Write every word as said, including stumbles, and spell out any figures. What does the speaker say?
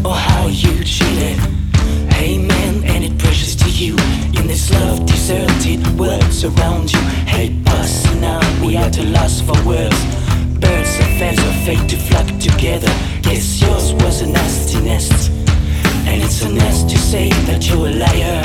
or how you cheated. Hey man, and it precious to you in this love deserted worlds around you. Hey boss, now we are too lost for words. Birds of fans are fate to flock together. Guess yours was a nasty nest, and it's a nest to say that you're a liar.